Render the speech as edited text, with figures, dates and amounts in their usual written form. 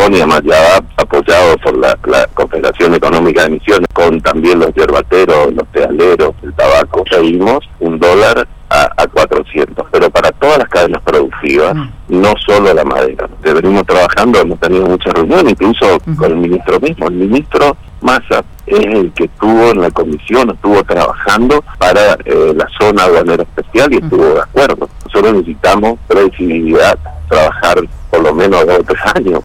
Concordia, ya apoyado por la Confederación Económica de Misiones, con también los yerbateros, los tealeros, el tabaco, seguimos $1 a 400, pero para todas las cadenas productivas, no solo la madera. Venimos trabajando, hemos tenido muchas reuniones, incluso con el ministro mismo. El ministro Massa es el que estuvo en la comisión, estuvo trabajando para la zona aduanera especial y estuvo de acuerdo. Nosotros necesitamos previsibilidad, trabajar por lo menos 2 o 3 años